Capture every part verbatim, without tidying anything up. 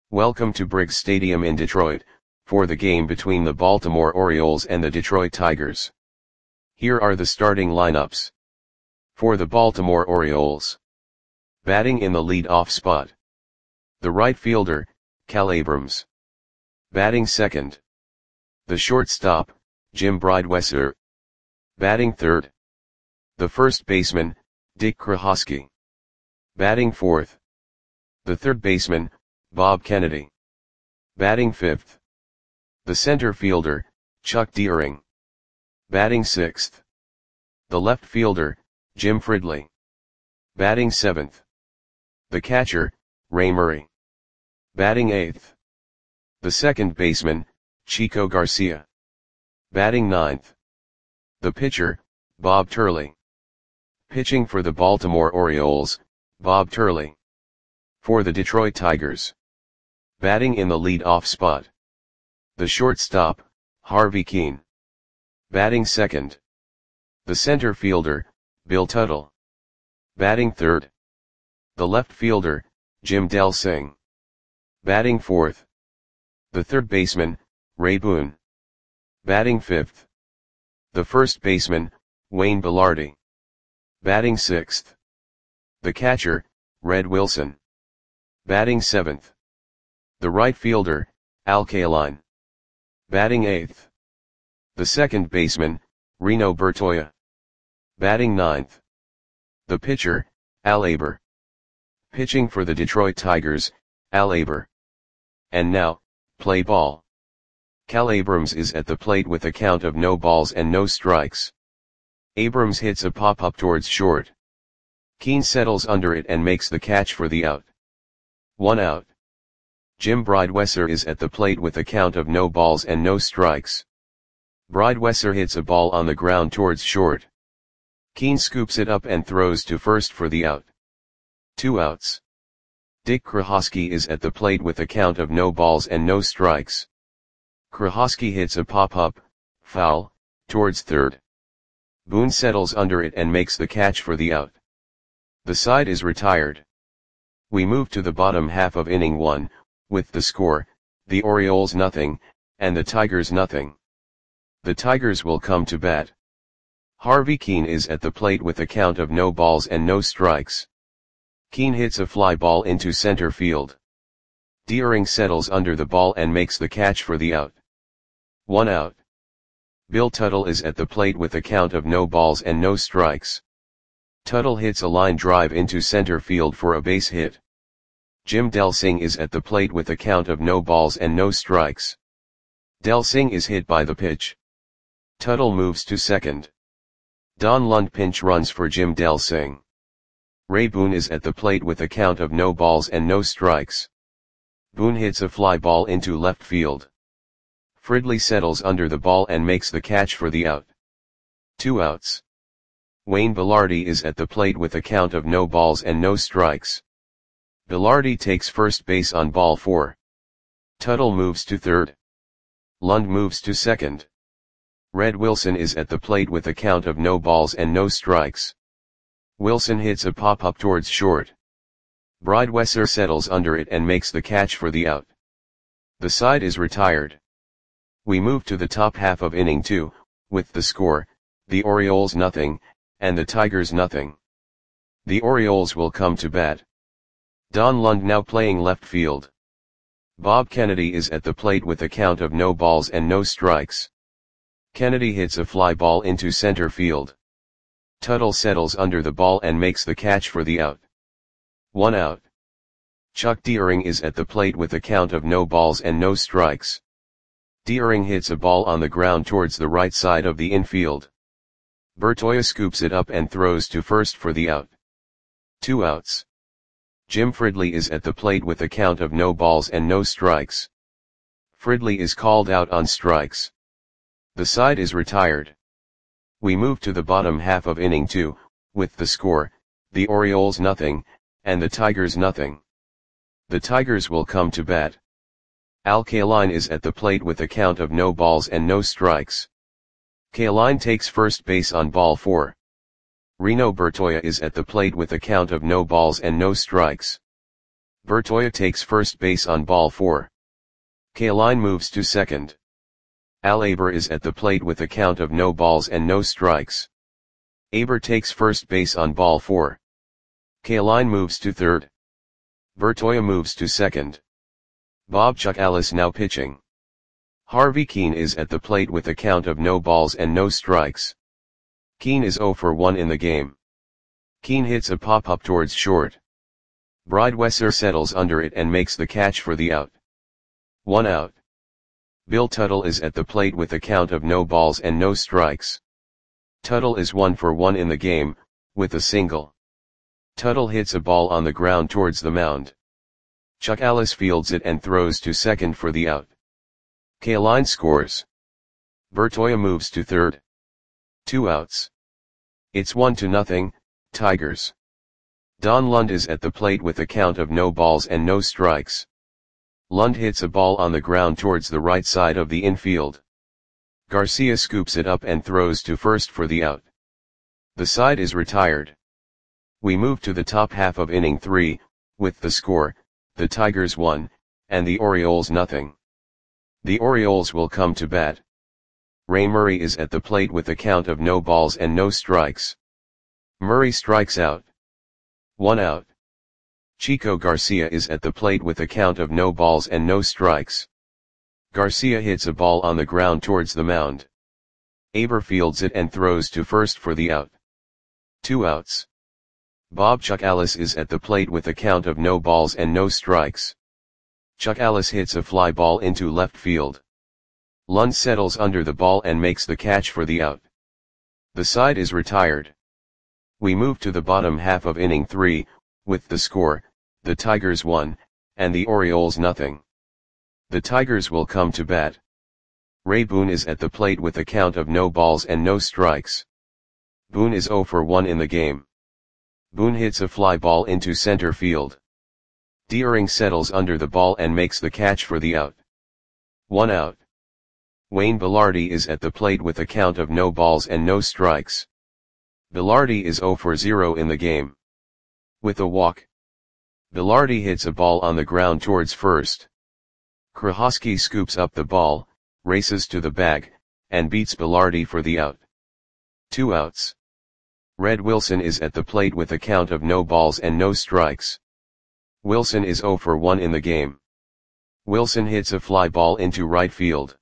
Welcome to Briggs Stadium in Detroit, for the game between the Baltimore Orioles and the Detroit Tigers. Here are the starting lineups. For the Baltimore Orioles. Batting in the lead-off spot. The right fielder, Cal Abrams. Batting second. The shortstop, Jim Breidwesser. Batting third. The first baseman, Dick Krohosky. Batting fourth. The third baseman, Bob Kennedy. Batting fifth. The center fielder, Chuck Deering. Batting sixth. The left fielder, Jim Fridley. Batting seventh. The catcher, Ray Murray. Batting eighth. The second baseman, Chico Garcia. Batting ninth. The pitcher, Bob Turley. Pitching for the Baltimore Orioles, Bob Turley. For the Detroit Tigers. Batting in the lead-off spot. The shortstop, Harvey Kuenn. Batting second. The center fielder, Bill Tuttle. Batting third. The left fielder, Jim Delsing. Batting fourth. The third baseman, Ray Boone. Batting fifth. The first baseman, Wayne Belardi. Batting sixth. The catcher, Red Wilson. Batting seventh. The right fielder, Al Kaline. Batting eighth. The second baseman, Reno Bertoia. Batting ninth. The pitcher, Al Aber. Pitching for the Detroit Tigers, Al Aber. And now, play ball. Cal Abrams is at the plate with a count of no balls and no strikes. Abrams hits a pop-up towards short. Kuenn settles under it and makes the catch for the out. One out. Jim Breidwesser is at the plate with a count of no balls and no strikes. Breidwesser hits a ball on the ground towards short. Kuenn scoops it up and throws to first for the out. Two outs. Dick Krohosky is at the plate with a count of no balls and no strikes. Krohosky hits a pop-up, foul, towards third. Boone settles under it and makes the catch for the out. The side is retired. We move to the bottom half of inning one, with the score, the Orioles nothing, and the Tigers nothing. The Tigers will come to bat. Harvey Kuenn is at the plate with a count of no balls and no strikes. Kuenn hits a fly ball into center field. Deering settles under the ball and makes the catch for the out. One out. Bill Tuttle is at the plate with a count of no balls and no strikes. Tuttle hits a line drive into center field for a base hit. Jim Delsing is at the plate with a count of no balls and no strikes. Delsing is hit by the pitch. Tuttle moves to second. Don Lund pinch runs for Jim Delsing. Ray Boone is at the plate with a count of no balls and no strikes. Boone hits a fly ball into left field. Fridley settles under the ball and makes the catch for the out. Two outs. Wayne Belardi is at the plate with a count of no balls and no strikes. Belardi takes first base on ball four. Tuttle moves to third. Lund moves to second. Red Wilson is at the plate with a count of no balls and no strikes. Wilson hits a pop-up towards short. Breidwesser settles under it and makes the catch for the out. The side is retired. We move to the top half of inning two, with the score, the Orioles nothing, and the Tigers nothing. The Orioles will come to bat. Don Lund now playing left field. Bob Kennedy is at the plate with a count of no balls and no strikes. Kennedy hits a fly ball into center field. Tuttle settles under the ball and makes the catch for the out. One out. Chuck Deering is at the plate with a count of no balls and no strikes. Deering hits a ball on the ground towards the right side of the infield. Bertoia scoops it up and throws to first for the out. Two outs. Jim Fridley is at the plate with a count of no balls and no strikes. Fridley is called out on strikes. The side is retired. We move to the bottom half of inning two, with the score, the Orioles nothing, and the Tigers nothing. The Tigers will come to bat. Al Kaline is at the plate with a count of no balls and no strikes. Kaline takes first base on ball four. Reno Bertoia is at the plate with a count of no balls and no strikes. Bertoya takes first base on ball four. Kaline moves to second. Al Aber is at the plate with a count of no balls and no strikes. Aber takes first base on ball four. Kaline moves to third. Bertoya moves to second. Bob Chuck Ellis now pitching. Harvey Keene is at the plate with a count of no balls and no strikes. Keene is oh for one in the game. Keene hits a pop-up towards short. Bridewesser settles under it and makes the catch for the out. One out. Bill Tuttle is at the plate with a count of no balls and no strikes. Tuttle is one for one in the game, with a single. Tuttle hits a ball on the ground towards the mound. Chuck Ellis fields it and throws to second for the out. Kaline scores. Bertoya moves to third. Two outs. It's one to nothing, Tigers. Don Lund is at the plate with a count of no balls and no strikes. Lund hits a ball on the ground towards the right side of the infield. Garcia scoops it up and throws to first for the out. The side is retired. We move to the top half of inning three, with the score, the Tigers one, and the Orioles nothing. The Orioles will come to bat. Ray Murray is at the plate with a count of no balls and no strikes. Murray strikes out. One out. Chico Garcia is at the plate with a count of no balls and no strikes. Garcia hits a ball on the ground towards the mound. Aber fields it and throws to first for the out. Two outs. Bob Chuck Ellis is at the plate with a count of no balls and no strikes. Chuck Ellis hits a fly ball into left field. Lund settles under the ball and makes the catch for the out. The side is retired. We move to the bottom half of inning three, with the score, the Tigers one, and the Orioles nothing. The Tigers will come to bat. Ray Boone is at the plate with a count of no balls and no strikes. Boone is oh for one in the game. Boone hits a fly ball into center field. Deering settles under the ball and makes the catch for the out. One out. Wayne Belardi is at the plate with a count of no balls and no strikes. Belardi is oh for zero in the game. With a walk. Belardi hits a ball on the ground towards first. Krahosky scoops up the ball, races to the bag, and beats Belardi for the out. Two outs. Red Wilson is at the plate with a count of no balls and no strikes. Wilson is oh for one in the game. Wilson hits a fly ball into right field.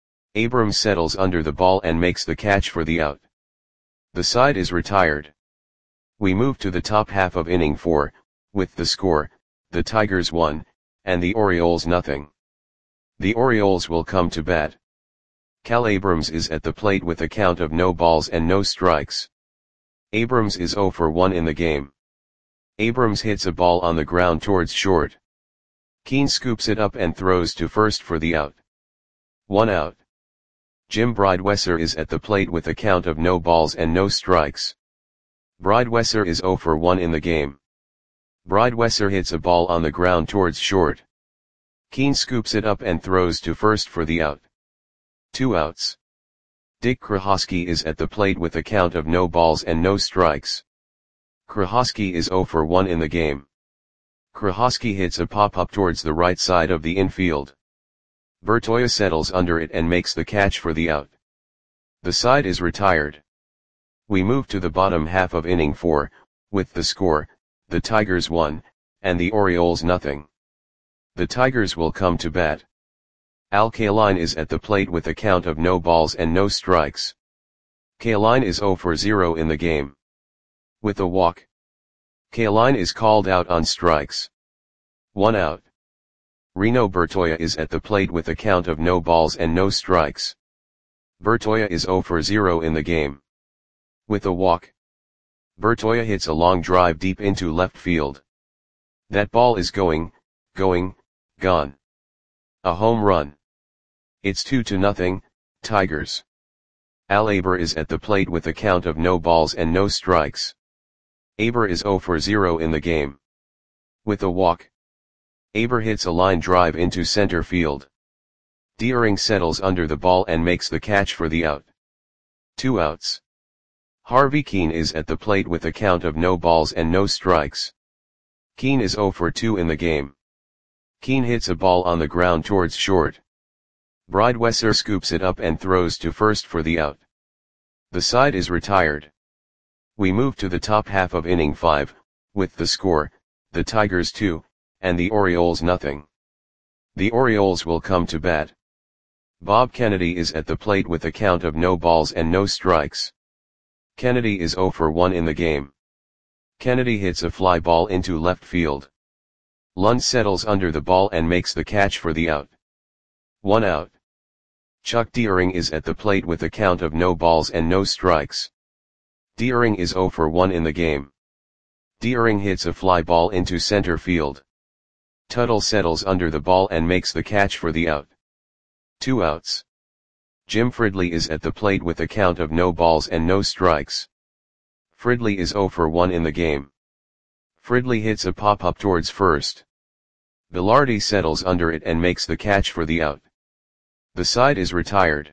Abrams settles under the ball and makes the catch for the out. The side is retired. We move to the top half of inning four, with the score, the Tigers one, and the Orioles nothing. The Orioles will come to bat. Cal Abrams is at the plate with a count of no balls and no strikes. Abrams is oh for one in the game. Abrams hits a ball on the ground towards short. Keene scoops it up and throws to first for the out. One out. Jim Bridewesser is at the plate with a count of no balls and no strikes. Bridewesser is oh for one in the game. Bridewesser hits a ball on the ground towards short. Keene scoops it up and throws to first for the out. Two outs. Dick Krahosky is at the plate with a count of no balls and no strikes. Krahosky is oh for one in the game. Krahosky hits a pop-up towards the right side of the infield. Bertoya settles under it and makes the catch for the out. The side is retired. We move to the bottom half of inning four, with the score, the Tigers one, and the Orioles nothing. The Tigers will come to bat. Al Kaline is at the plate with a count of no balls and no strikes. Kaline is oh for zero in the game. With a walk. Kaline is called out on strikes. One out. Reno Bertoya is at the plate with a count of no balls and no strikes. Bertoya is oh for zero in the game. With a walk. Bertoya hits a long drive deep into left field. That ball is going, going, gone. A home run. It's two to nothing, Tigers. Al Aber is at the plate with a count of no balls and no strikes. Aber is oh for zero in the game. With a walk. Aber hits a line drive into center field. Deering settles under the ball and makes the catch for the out. Two outs. Harvey Keene is at the plate with a count of no balls and no strikes. Keen is zero for two in the game. Keen hits a ball on the ground towards short. Bridewesser scoops it up and throws to first for the out. The side is retired. We move to the top half of inning five, with the score, the Tigers two, and the Orioles nothing. The Orioles will come to bat. Bob Kennedy is at the plate with a count of no balls and no strikes. Kennedy is zero for one in the game. Kennedy hits a fly ball into left field. Lund settles under the ball and makes the catch for the out. One out. Chuck Deering is at the plate with a count of no balls and no strikes. Deering is zero for one in the game. Deering hits a fly ball into center field. Tuttle settles under the ball and makes the catch for the out. Two outs. Jim Fridley is at the plate with a count of no balls and no strikes. Fridley is zero for one in the game. Fridley hits a pop-up towards first. Velarde settles under it and makes the catch for the out. The side is retired.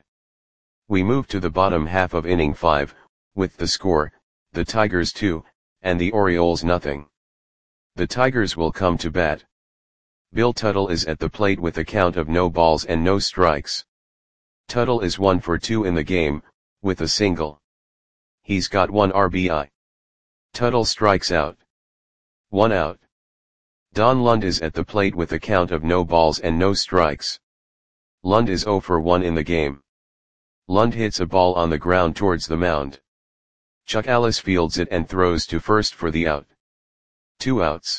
We move to the bottom half of inning five, with the score, the Tigers two, and the Orioles nothing. The Tigers will come to bat. Bill Tuttle is at the plate with a count of no balls and no strikes. Tuttle is one for two in the game, with a single. He's got one R B I. Tuttle strikes out. One out. Don Lund is at the plate with a count of no balls and no strikes. Lund is zero for one in the game. Lund hits a ball on the ground towards the mound. Chuck Ellis fields it and throws to first for the out. Two outs.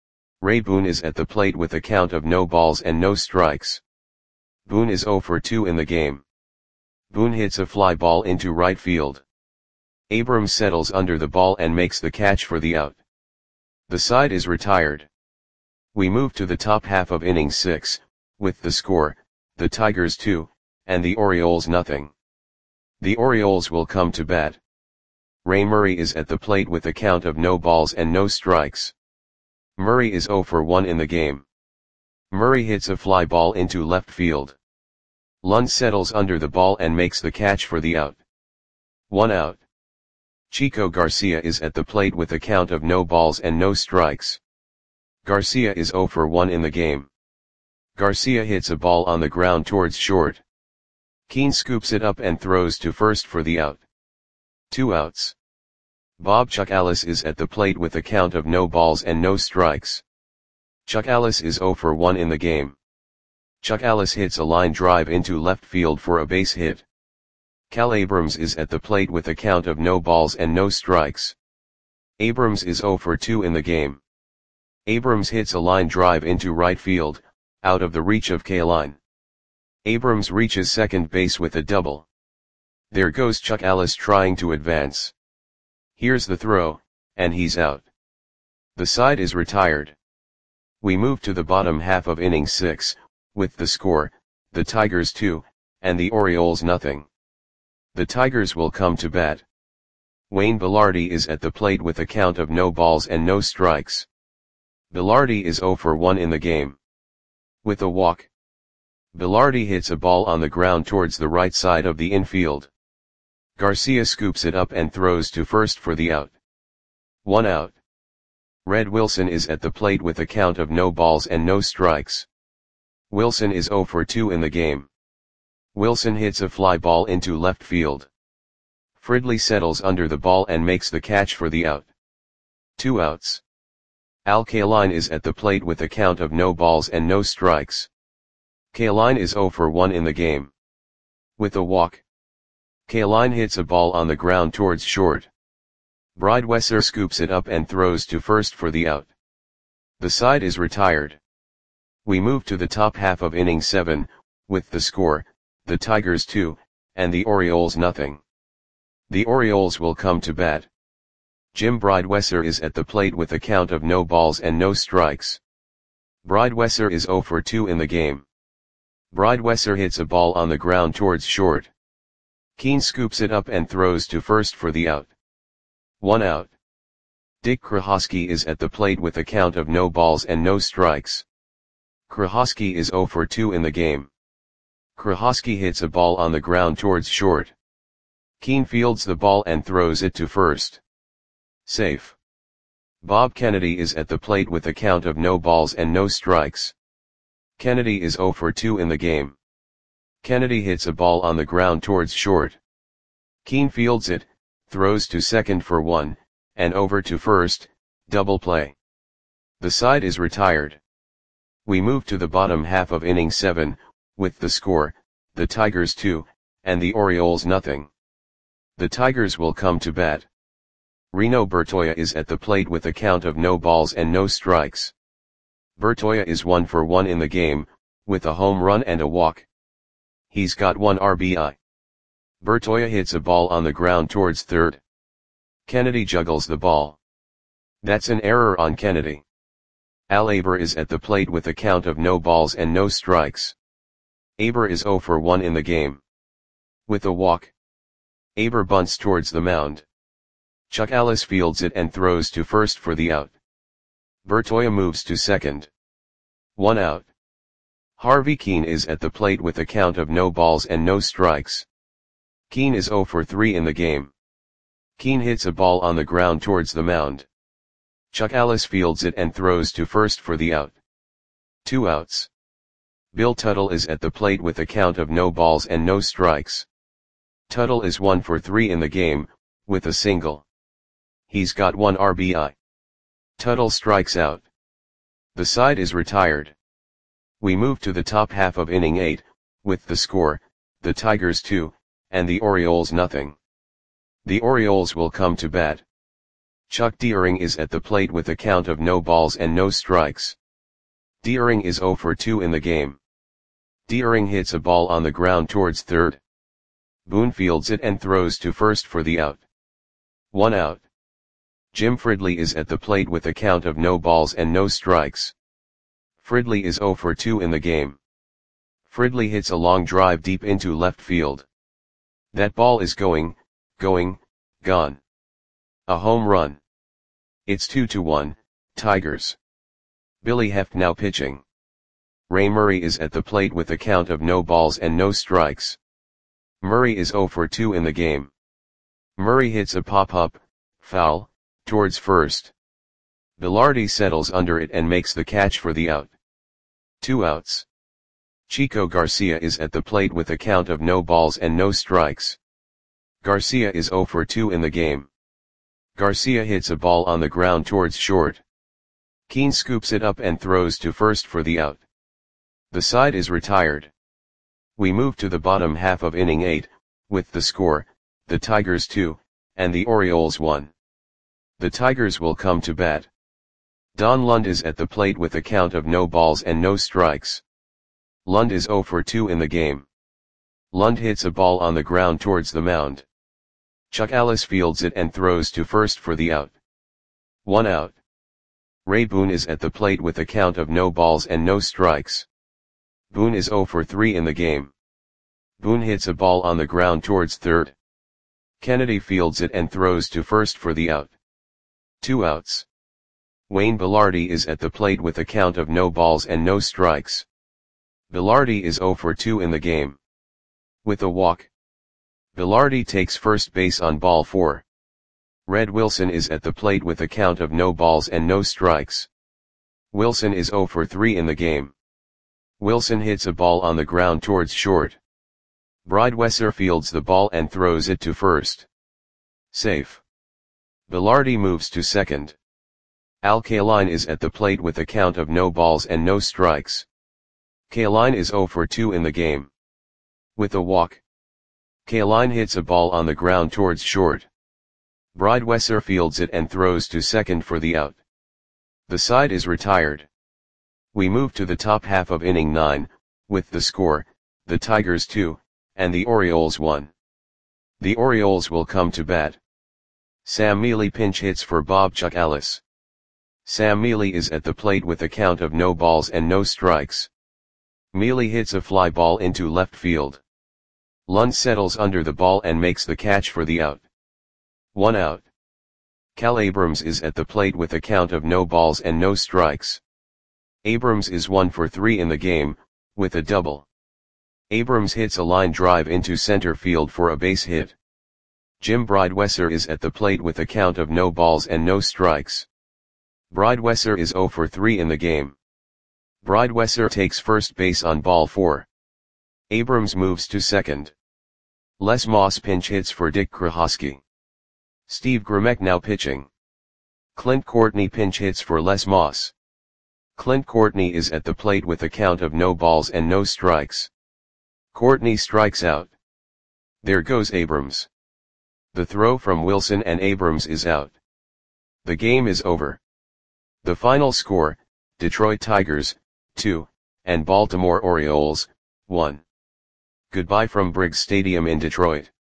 Ray Boone is at the plate with a count of no balls and no strikes. Boone is zero for two in the game. Boone hits a fly ball into right field. Abrams settles under the ball and makes the catch for the out. The side is retired. We move to the top half of inning six, with the score, the Tigers two, and the Orioles nothing. The Orioles will come to bat. Ray Murray is at the plate with a count of no balls and no strikes. Murray is zero for one in the game. Murray hits a fly ball into left field. Lund settles under the ball and makes the catch for the out. One out. Chico Garcia is at the plate with a count of no balls and no strikes. Garcia is zero for one in the game. Garcia hits a ball on the ground towards short. Keen scoops it up and throws to first for the out. Two outs. Bob Chuck Ellis is at the plate with a count of no balls and no strikes. Chuck Ellis is zero for one in the game. Chuck Ellis hits a line drive into left field for a base hit. Cal Abrams is at the plate with a count of no balls and no strikes. Abrams is zero for two in the game. Abrams hits a line drive into right field, out of the reach of Kaline. Abrams reaches second base with a double. There goes Chuck Ellis trying to advance. Here's the throw, and he's out. The side is retired. We move to the bottom half of inning six, with the score, the Tigers two, and the Orioles nothing. The Tigers will come to bat. Wayne Velarde is at the plate with a count of no balls and no strikes. Velarde is zero for one in the game. With a walk. Velarde hits a ball on the ground towards the right side of the infield. Garcia scoops it up and throws to first for the out. One out. Red Wilson is at the plate with a count of no balls and no strikes. Wilson is zero for two in the game. Wilson hits a fly ball into left field. Fridley settles under the ball and makes the catch for the out. Two outs. Al Kaline is at the plate with a count of no balls and no strikes. Kaline is zero for one in the game. With a walk. Kaline hits a ball on the ground towards short. Bridewesser scoops it up and throws to first for the out. The side is retired. We move to the top half of inning seven, with the score, the Tigers two, and the Orioles nothing. The Orioles will come to bat. Jim Bridewesser is at the plate with a count of no balls and no strikes. Bridewesser is zero for two in the game. Bridewesser hits a ball on the ground towards short. Keen scoops it up and throws to first for the out. One out. Dick Krahosky is at the plate with a count of no balls and no strikes. Krahosky is zero for two in the game. Krahosky hits a ball on the ground towards short. Keen fields the ball and throws it to first. Safe. Bob Kennedy is at the plate with a count of no balls and no strikes. Kennedy is zero for two in the game. Kennedy hits a ball on the ground towards short. Keane fields it, throws to second for one, and over to first, double play. The side is retired. We move to the bottom half of inning seven, with the score, the Tigers two, and the Orioles nothing. The Tigers will come to bat. Reno Bertoia is at the plate with a count of no balls and no strikes. Bertoia is one for one in the game, with a home run and a walk. He's got one R B I. Bertoia hits a ball on the ground towards third. Kennedy juggles the ball. That's an error on Kennedy. Al Aber is at the plate with a count of no balls and no strikes. Aber is zero for one in the game. With a walk. Aber bunts towards the mound. Chuck Ellis fields it and throws to first for the out. Bertoia moves to second. One out. Harvey Keane is at the plate with a count of no balls and no strikes. Keane is zero for three in the game. Keane hits a ball on the ground towards the mound. Chuck Ellis fields it and throws to first for the out. Two outs. Bill Tuttle is at the plate with a count of no balls and no strikes. Tuttle is one for three in the game, with a single. He's got one R B I. Tuttle strikes out. The side is retired. We move to the top half of inning eight, with the score, the Tigers two, and the Orioles nothing. The Orioles will come to bat. Chuck Deering is at the plate with a count of no balls and no strikes. Deering is zero for two in the game. Deering hits a ball on the ground towards third. Boone fields it and throws to first for the out. One out. Jim Fridley is at the plate with a count of no balls and no strikes. Fridley is zero for two in the game. Fridley hits a long drive deep into left field. That ball is going, going, gone. A home run. It's two to one, Tigers. Billy Heft now pitching. Ray Murray is at the plate with a count of no balls and no strikes. Murray is zero for two in the game. Murray hits a pop-up, foul, towards first. Velarde settles under it and makes the catch for the out. Two outs. Chico Garcia is at the plate with a count of no balls and no strikes. Garcia is zero for two in the game. Garcia hits a ball on the ground towards short. Keane scoops it up and throws to first for the out. The side is retired. We move to the bottom half of inning eight, with the score, the Tigers two, and the Orioles one. The Tigers will come to bat. Don Lund is at the plate with a count of no balls and no strikes. Lund is zero for two in the game. Lund hits a ball on the ground towards the mound. Chuck Ellis fields it and throws to first for the out. One out. Ray Boone is at the plate with a count of no balls and no strikes. Boone is zero for three in the game. Boone hits a ball on the ground towards third. Kennedy fields it and throws to first for the out. Two outs. Wayne Velarde is at the plate with a count of no balls and no strikes. Velarde is zero for two in the game. With a walk. Velarde takes first base on ball four. Red Wilson is at the plate with a count of no balls and no strikes. Wilson is zero for three in the game. Wilson hits a ball on the ground towards short. Breidwesser fields the ball and throws it to first. Safe. Velarde moves to second. Al Kaline is at the plate with a count of no balls and no strikes. Kaline is zero for two in the game. With a walk. Kaline hits a ball on the ground towards short. Breidwesser fields it and throws to second for the out. The side is retired. We move to the top half of inning nine, with the score, the Tigers two, and the Orioles one. The Orioles will come to bat. Sam Mealy pinch hits for Bob Chuck Ellis. Sam Mealy is at the plate with a count of no balls and no strikes. Mealy hits a fly ball into left field. Lund settles under the ball and makes the catch for the out. One out. Cal Abrams is at the plate with a count of no balls and no strikes. Abrams is one for three in the game, with a double. Abrams hits a line drive into center field for a base hit. Jim Breidwesser is at the plate with a count of no balls and no strikes. Breidwesser is zero for three in the game. Breidwesser takes first base on ball four. Abrams moves to second. Les Moss pinch hits for Dick Krahoski. Steve Grimek now pitching. Clint Courtney pinch hits for Les Moss. Clint Courtney is at the plate with a count of no balls and no strikes. Courtney strikes out. There goes Abrams. The throw from Wilson and Abrams is out. The game is over. The final score, Detroit Tigers, two, and Baltimore Orioles, one. Goodbye from Briggs Stadium in Detroit.